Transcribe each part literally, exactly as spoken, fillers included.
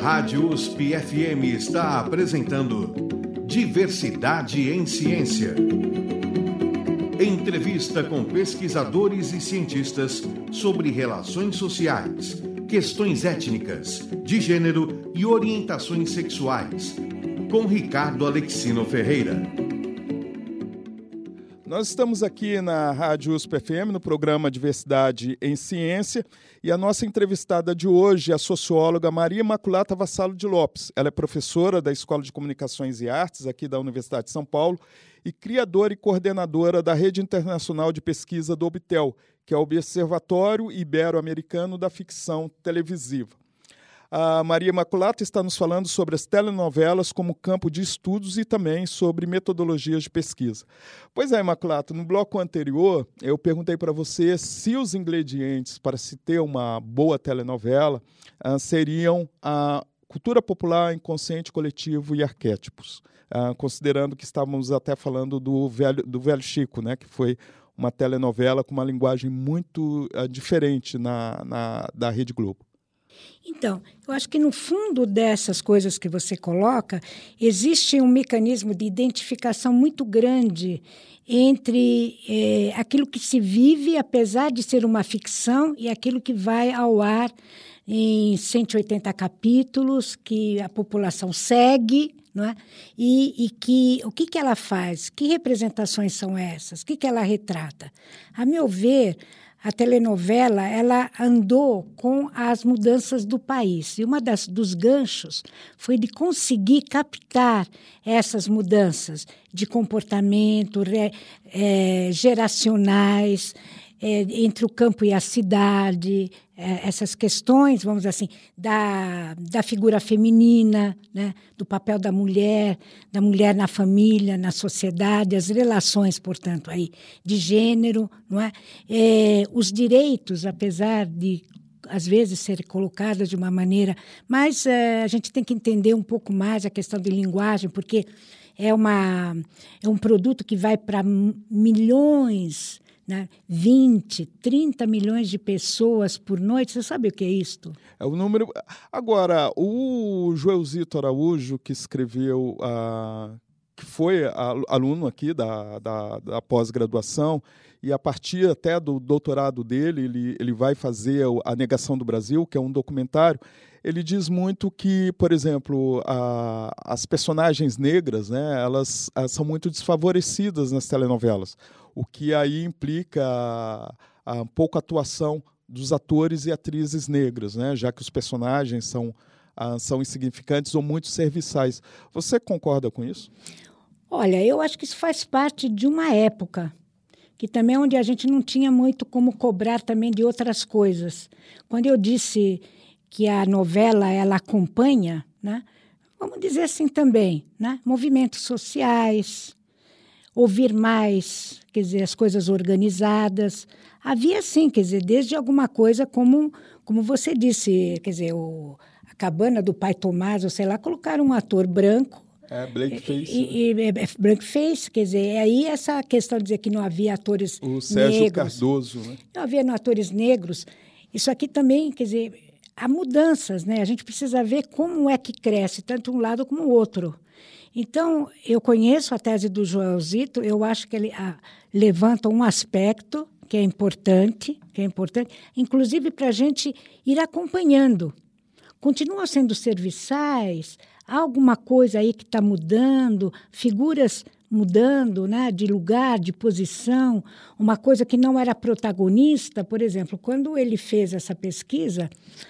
Rádio U S P F M está apresentando Diversidade em Ciência. Entrevista com pesquisadores e cientistas sobre relações sociais, questões étnicas, de gênero e orientações sexuais, com Ricardo Alexino Ferreira. Nós estamos aqui na Rádio U S P F M, no programa Diversidade em Ciência, e a nossa entrevistada de hoje é a socióloga Maria Imaculata Vassalo de Lopes. Ela é professora da Escola de Comunicações e Artes aqui da Universidade de São Paulo e criadora e coordenadora da Rede Internacional de Pesquisa do Obtel, que é o Observatório Ibero-Americano da Ficção Televisiva. A Maria Imaculata está nos falando sobre as telenovelas como campo de estudos e também sobre metodologias de pesquisa. Pois é, Imaculata, no bloco anterior eu perguntei para você se os ingredientes para se ter uma boa telenovela uh, seriam a cultura popular, inconsciente coletivo e arquétipos, uh, considerando que estávamos até falando do Velho, do Velho Chico, né, que foi uma telenovela com uma linguagem muito uh, diferente na, na, da Rede Globo. Então, eu acho que no fundo dessas coisas que você coloca, existe um mecanismo de identificação muito grande entre eh, aquilo que se vive, apesar de ser uma ficção, e aquilo que vai ao ar em cento e oitenta capítulos, que a população segue, não é? E, e que, o que, que ela faz? Que representações são essas? O que, que ela retrata? A meu ver, a telenovela ela andou com as mudanças do país. E uma das, dos ganchos foi de conseguir captar essas mudanças de comportamento, re, é, geracionais, é, entre o campo e a cidade, é, essas questões, vamos dizer assim, da, da figura feminina, né, do papel da mulher, da mulher na família, na sociedade, as relações, portanto, aí, de gênero, não é? É, os direitos, apesar de, às vezes, serem colocados de uma maneira... Mas é, a gente tem que entender um pouco mais a questão de linguagem, porque é, uma, é um produto que vai para milhões... Né? vinte, trinta milhões de pessoas por noite, você sabe o que é isto? É o número... Agora, o Joelzito Araújo, que escreveu, uh, que foi aluno aqui da, da, da pós-graduação, e a partir até do doutorado dele, ele, ele vai fazer A Negação do Brasil, que é um documentário. Ele diz muito que, por exemplo, a, as personagens negras, né, elas, elas são muito desfavorecidas nas telenovelas, o que aí implica a, a pouca atuação dos atores e atrizes negras, né, já que os personagens são, a, são insignificantes ou muito serviçais. Você concorda com isso? Olha, eu acho que isso faz parte de uma época, que também é onde a gente não tinha muito como cobrar também de outras coisas. Quando eu disse que a novela ela acompanha, né, vamos dizer assim também, né, movimentos sociais, ouvir mais, quer dizer, as coisas organizadas. Havia, sim, quer dizer, desde alguma coisa como, como você disse, quer dizer, o, a cabana do pai Tomás, ou sei lá, colocaram um ator branco. É, blackface. E, né? e, e, blackface, quer dizer, aí essa questão de dizer que não havia atores negros. O Sérgio negros, Cardoso, né? Não havia atores negros. Isso aqui também, quer dizer, há mudanças, né? A gente precisa ver como é que cresce, tanto um lado como o outro. Então, eu conheço a tese do Joelzito, eu acho que ele ah, levanta um aspecto que é importante, que é importante, inclusive para a gente ir acompanhando. Continuam sendo serviçais, há alguma coisa aí que está mudando, figuras mudando, né, de lugar, de posição, uma coisa que não era protagonista. Por exemplo, quando ele fez essa pesquisa,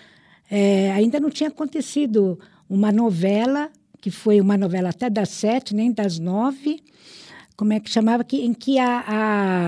é, ainda não tinha acontecido uma novela, que foi uma novela até das sete, nem das nove, como é que chamava, que, em que a, a,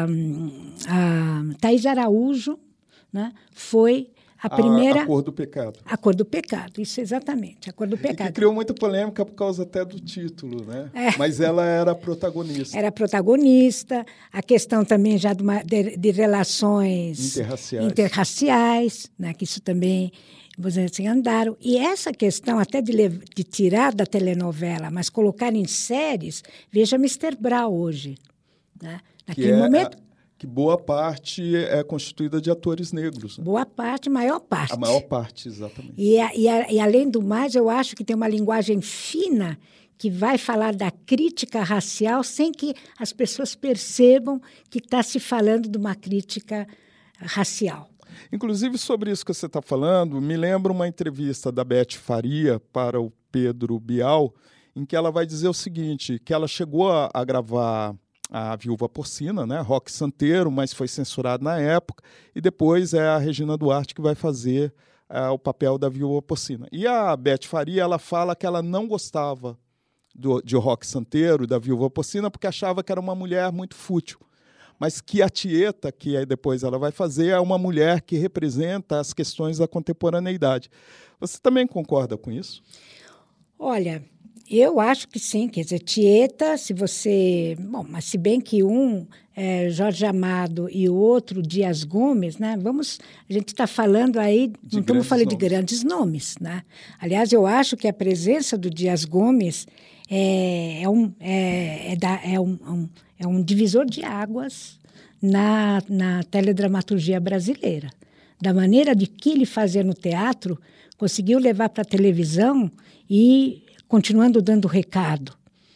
a Thaís Araújo, né, foi a primeira... A, a Cor do Pecado. A Cor do Pecado, isso exatamente, A Cor do Pecado. E que criou muita polêmica por causa até do título, né? É. Mas ela era protagonista. Era protagonista, a questão também já de, uma, de, de relações... Interraciais. Interraciais, né, que isso também... Vocês assim, andaram. E essa questão até de, de tirar da telenovela, mas colocar em séries, veja mister Brau hoje. Né? Naquele que é momento... Que boa parte é constituída de atores negros. Né? Boa parte, maior parte. A maior parte, exatamente. E, a, e, a, e, além do mais, eu acho que tem uma linguagem fina que vai falar da crítica racial sem que as pessoas percebam que está se falando de uma crítica racial. Inclusive, sobre isso que você está falando, me lembra uma entrevista da Beth Faria para o Pedro Bial, em que ela vai dizer o seguinte, que ela chegou a, a gravar a Viúva Porcina, né, Roque Santeiro, mas foi censurado na época, e depois é a Regina Duarte que vai fazer uh, o papel da Viúva Porcina. E a Beth Faria, ela fala que ela não gostava do, de Roque Santeiro, da Viúva Porcina, porque achava que era uma mulher muito fútil. Mas que a Tieta, que aí depois ela vai fazer, é uma mulher que representa as questões da contemporaneidade. Você também concorda com isso? Olha, eu acho que sim. Quer dizer, Tieta, se você... Bom, mas se bem que um é Jorge Amado e o outro Dias Gomes, né? Vamos... A gente está falando aí... De não estamos falando de grandes nomes, né? Aliás, eu acho que a presença do Dias Gomes é, é, um, é, é, da, é um... um É um divisor de águas na, na teledramaturgia brasileira. Da maneira de que ele fazia no teatro, conseguiu levar para a televisão e continuando dando recado.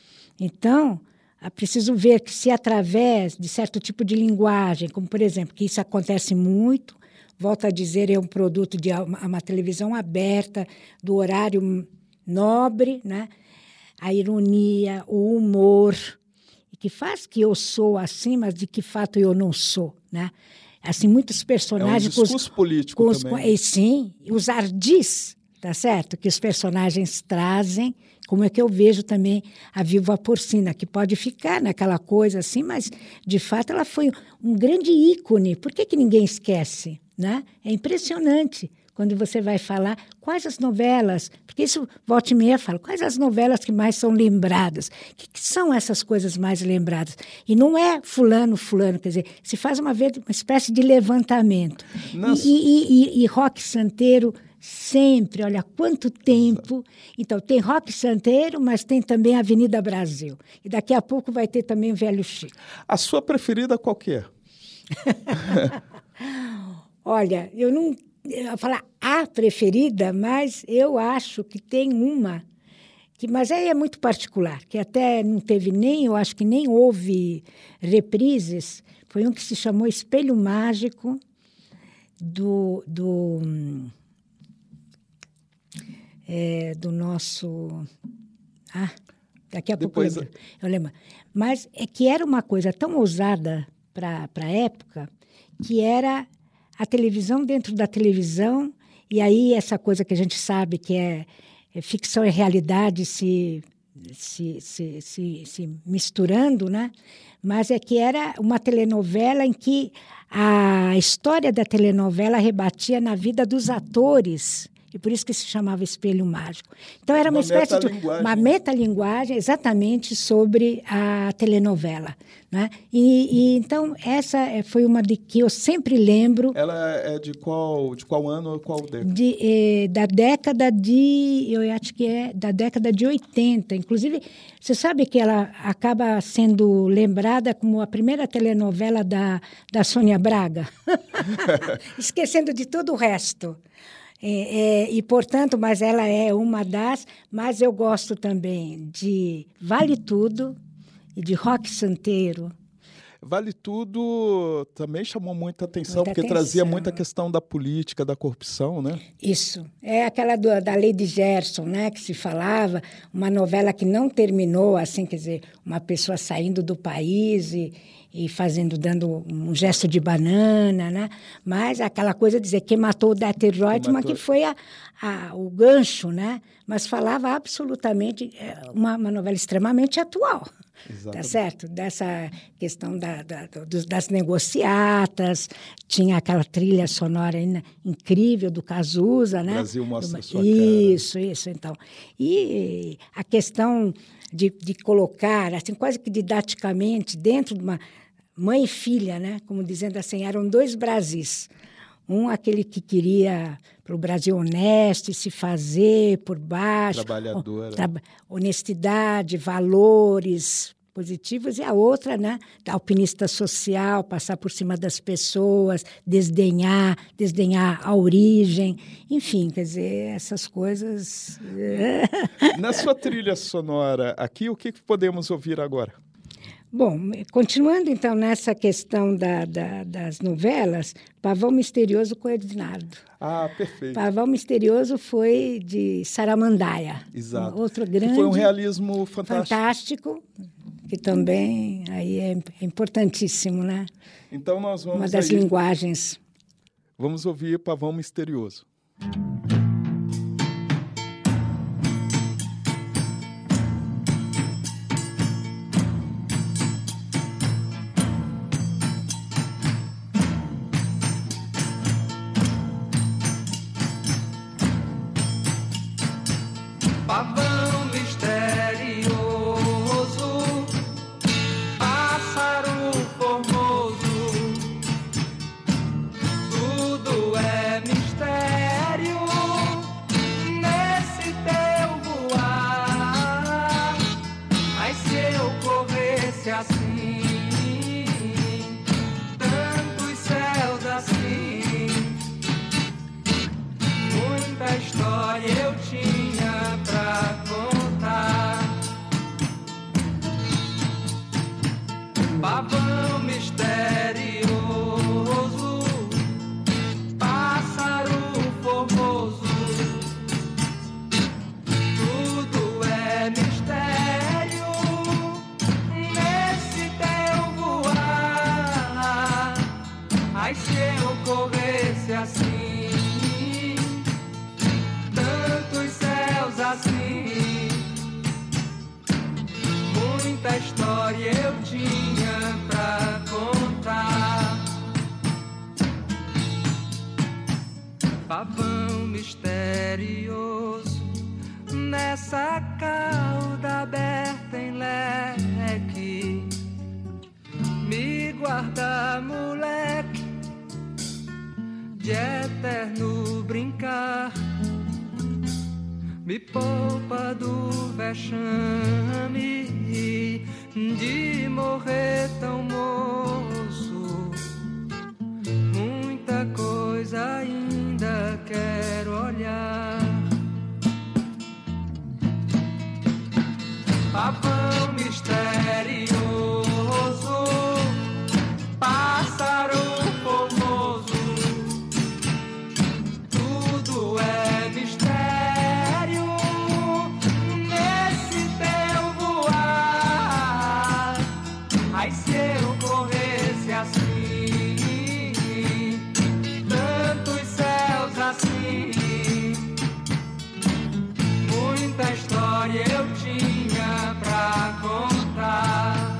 Então, é preciso ver que se através de certo tipo de linguagem, como, por exemplo, que isso acontece muito, volto a dizer, é um produto de uma, uma televisão aberta, do horário nobre, né? A ironia, o humor... que faz que eu sou assim, mas de que fato eu não sou, né? Assim, muitos personagens... É um discurso com os, político com os, também. E, sim, os ardis, tá certo? Que os personagens trazem, como é que eu vejo também a Viúva Porcina, que pode ficar naquela coisa assim, mas, de fato, ela foi um grande ícone. Por que que ninguém esquece, né? É impressionante. Quando você vai falar quais as novelas, porque isso volta e meia fala, quais as novelas que mais são lembradas? O que, que são essas coisas mais lembradas? E não é fulano, fulano, quer dizer, se faz uma, vez, uma espécie de levantamento. Nossa. E, e, e, e Roque Santeiro sempre, olha, quanto tempo. Então, tem Roque Santeiro, mas tem também a Avenida Brasil. E daqui a pouco vai ter também o Velho Chico. A sua preferida qual que é? Olha, eu não... Eu vou falar a preferida, mas eu acho que tem uma, que, mas aí é muito particular, que até não teve nem, eu acho que nem houve reprises, foi um que se chamou Espelho Mágico, do, do, é, do nosso... Ah, daqui a Depois... pouco eu lembro, eu lembro. Mas é que era uma coisa tão ousada para a época, que era... a televisão dentro da televisão, e aí essa coisa que a gente sabe que é, é ficção e realidade se, se, se, se, se misturando, né? Mas é que era uma telenovela em que a história da telenovela rebatia na vida dos atores, e por isso que se chamava Espelho Mágico. Então, era uma, uma espécie de uma metalinguagem exatamente sobre a telenovela. Né? E, e, então, essa foi uma de que eu sempre lembro... Ela é de qual, de qual ano ou qual década? De, eh, da década de... Eu acho que é da década de oitenta. Inclusive, você sabe que ela acaba sendo lembrada como a primeira telenovela da, da Sônia Braga? Esquecendo de todo o resto. É, é, e, portanto, mas ela é uma das... Mas eu gosto também de Vale Tudo e de Roque Santeiro. Vale Tudo também chamou muita atenção, muita porque atenção. Trazia muita questão da política, da corrupção, né? Isso. É aquela do, da Lei de Gerson, né, que se falava, uma novela que não terminou, assim, quer dizer, uma pessoa saindo do país e... e fazendo, dando um gesto de banana, né? Mas aquela coisa de dizer que matou o Deter Reutemann, que foi a, a, o gancho, né? Mas falava absolutamente uma, uma novela extremamente atual, exatamente. Tá certo? Dessa questão da, da, do, das negociatas, tinha aquela trilha sonora incrível do Cazuza, né? Brasil mostra do, sua isso, cara. Isso, então. E a questão de, de colocar, assim, quase que didaticamente, dentro de uma mãe e filha, né? Como dizendo assim, eram dois Brasis. Um, aquele que queria para o Brasil honesto e se fazer por baixo. Trabalhadora. Tra honestidade, valores, positivos, e a outra, né, alpinista social, passar por cima das pessoas, desdenhar, desdenhar a origem, enfim, quer dizer, essas coisas... Na sua trilha sonora aqui, o que podemos ouvir agora? Bom, continuando então nessa questão da, da, das novelas, Pavão Misterioso com Ednardo. Ah, perfeito. Pavão Misterioso foi de Saramandaia. Exato. Outro grande... Que foi um realismo fantástico. Fantástico, que também aí é importantíssimo, né? Então nós vamos... Uma das aí, linguagens. Vamos ouvir Pavão Misterioso. Pavão misterioso, pássaro formoso, tudo é mistério nesse teu voar. Mas se eu corresse assim, tantos céus assim, muita história eu tinha pra contar. Pavão misterioso, pássaro formoso, tudo é mistério nesse teu voar. Ai, se eu corresse assim, tantos céus assim, muita história eu tinha pra contar. Pavão misterioso, nessa cauda aberta em leque, me guarda, moleque, de eterno brincar. Me poupa do vexame de morrer tão moço. Muita coisa ainda quero olhar. Pavão misterioso, pássaro formoso, tudo é mistério nesse teu voar. Ai, se eu corresse assim, tantos céus assim, muita história eu tinha pra contar.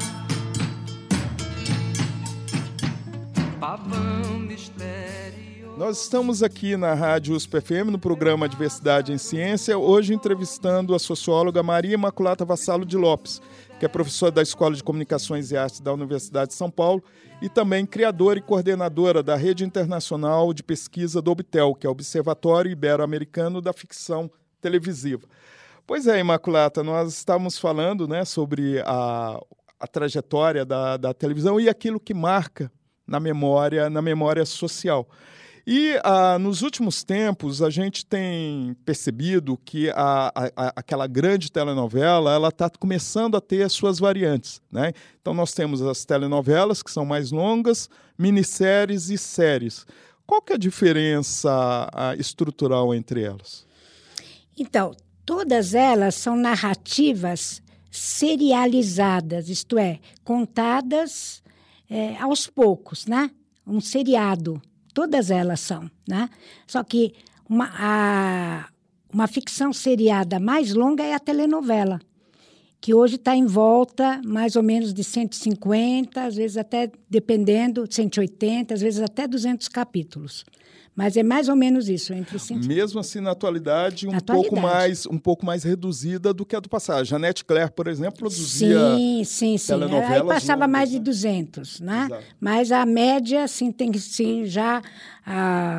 Pavão misterioso. Nós estamos aqui na Rádio U S P F M, no programa Diversidade em Ciência, hoje entrevistando a socióloga Maria Imaculata Vassalo de Lopes, que é professora da Escola de Comunicações e Artes da Universidade de São Paulo e também criadora e coordenadora da Rede Internacional de Pesquisa do Obtel, que é o Observatório Ibero-Americano da Ficção Televisiva. Pois é, Imaculata, nós estávamos falando, né, sobre a, a trajetória da, da televisão e aquilo que marca na memória, na memória social. E ah, nos últimos tempos a gente tem percebido que a, a, aquela grande telenovela ela está começando a ter as suas variantes, né? Então nós temos as telenovelas que são mais longas, minisséries e séries. Qual que é a diferença a, estrutural entre elas? Então, todas elas são narrativas serializadas, isto é, contadas é, aos poucos, né? Um seriado. Todas elas são, né? Só que uma, a, uma ficção seriada mais longa é a telenovela, que hoje está em volta mais ou menos de cento e cinquenta, às vezes até, dependendo, cento e oitenta, às vezes até duzentos capítulos. Mas é mais ou menos isso, entre cem... Mesmo assim, na atualidade, um, na pouco atualidade. Mais, um pouco mais reduzida do que a do passado. Jeanette Claire, por exemplo, produzia sim, sim, sim. telenovelas Aí passava longas, mais né? de duzentos, né? Exato. Mas a média, assim, tem que sim, já a,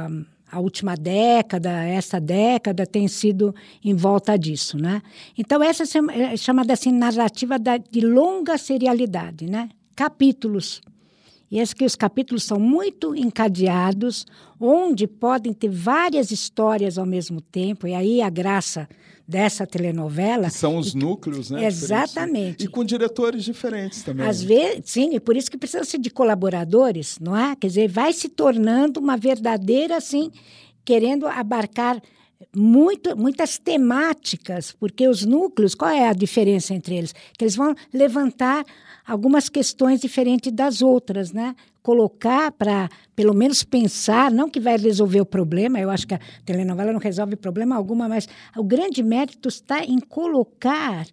a última década, essa década tem sido em volta disso, né? Então, essa é chamada assim, narrativa da, de longa serialidade, né? Capítulos. E esses que os capítulos são muito encadeados, onde podem ter várias histórias ao mesmo tempo, e aí a graça dessa telenovela... Que são os e, núcleos, né? Exatamente. E com diretores diferentes também. Às vezes, sim, e por isso que precisa-se de colaboradores, não é? Quer dizer, vai se tornando uma verdadeira, assim, querendo abarcar muito, muitas temáticas, porque os núcleos, qual é a diferença entre eles? Que eles vão levantar algumas questões diferentes das outras, né? Colocar para, pelo menos, pensar, não que vai resolver o problema, eu acho que a telenovela não resolve problema alguma, mas o grande mérito está em colocar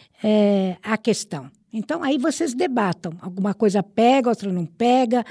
é, a questão. Então, aí vocês debatam. Alguma coisa pega, outra não pega,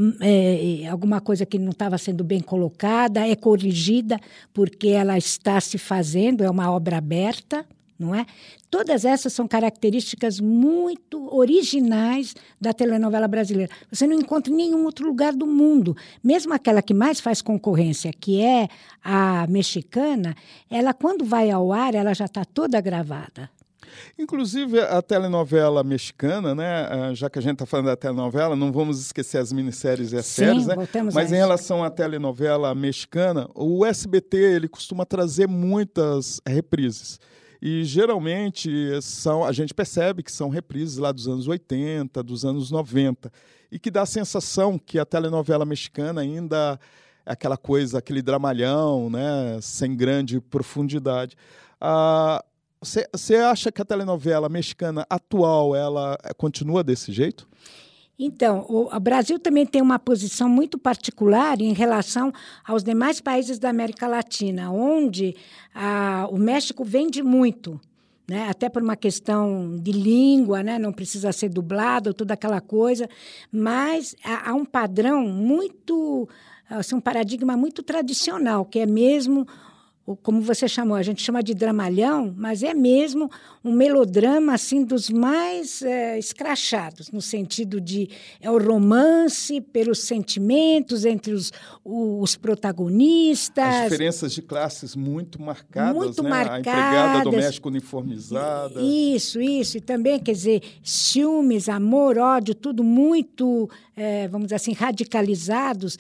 é, alguma coisa que não estava sendo bem colocada é corrigida porque ela está se fazendo, é uma obra aberta, não é? Todas essas são características muito originais da telenovela brasileira. Você não encontra em nenhum outro lugar do mundo. Mesmo aquela que mais faz concorrência, que é a mexicana, ela, quando vai ao ar, ela já está toda gravada. Inclusive, a telenovela mexicana, né? Já que a gente está falando da telenovela, não vamos esquecer as minisséries e as Sim, séries, né? a Mas em relação à telenovela mexicana, o S B T ele costuma trazer muitas reprises. E, geralmente, são, a gente percebe que são reprises lá dos anos oitenta, dos anos noventa, e que dá a sensação que a telenovela mexicana ainda é aquela coisa, aquele dramalhão, né? Sem grande profundidade. Ah, Você acha que a telenovela mexicana atual ela continua desse jeito? Então, o, o Brasil também tem uma posição muito particular em relação aos demais países da América Latina, onde a, o México vende muito, né? Até por uma questão de língua, né? Não precisa ser dublado, toda aquela coisa, mas há, há um padrão muito, assim, um paradigma muito tradicional, que é mesmo... como você chamou, a gente chama de dramalhão, mas é mesmo um melodrama assim dos mais é, escrachados, no sentido de é o romance pelos sentimentos entre os, os protagonistas. As diferenças de classes muito marcadas, muito né? marcadas. A empregada doméstica uniformizada. Isso, isso. E também, quer dizer, ciúmes, amor, ódio, tudo muito, é, vamos dizer assim, radicalizados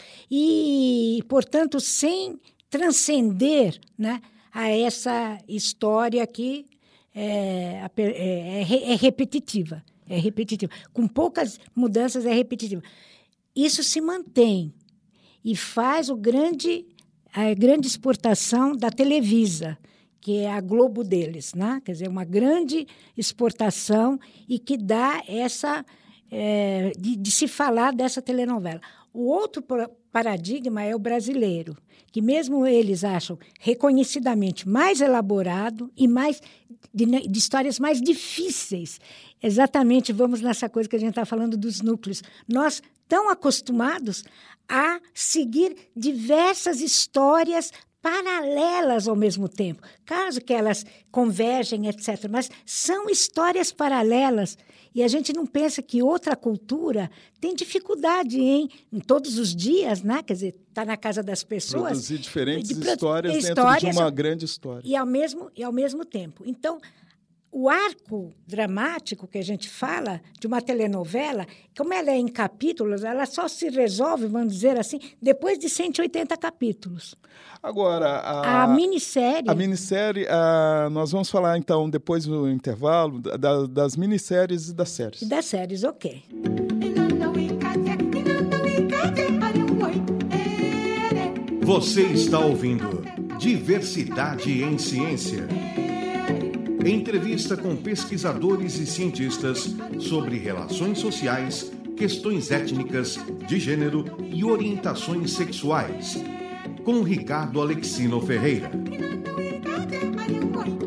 e, portanto, sem... transcender, né, a essa história que é, é, é repetitiva, é repetitiva. Com poucas mudanças, é repetitiva. Isso se mantém e faz o grande, a grande exportação da Televisa, que é a Globo deles, né? Quer dizer, uma grande exportação e que dá essa... É, de, de se falar dessa telenovela. O outro paradigma é o brasileiro, que mesmo eles acham reconhecidamente mais elaborado e mais de, de histórias mais difíceis. Exatamente, vamos nessa coisa que a gente está falando dos núcleos. Nós tão acostumados a seguir diversas histórias paralelas ao mesmo tempo. Caso que elas convergem, etcétera. Mas são histórias paralelas. E a gente não pensa que outra cultura tem dificuldade em, em todos os dias, né? Quer dizer, está na casa das pessoas. Produzir diferentes de, histórias, histórias dentro de uma grande história. E ao mesmo, e ao mesmo tempo. Então, o arco dramático que a gente fala de uma telenovela, como ela é em capítulos, ela só se resolve, vamos dizer assim, depois de cento e oitenta capítulos. Agora, a, a minissérie... A minissérie, a, nós vamos falar, então, depois do intervalo, da, das minisséries e das séries. E das séries, ok. Você está ouvindo Diversidade em Ciência. Entrevista com pesquisadores e cientistas sobre relações sociais, questões étnicas, de gênero e orientações sexuais. Com Ricardo Alexino Ferreira.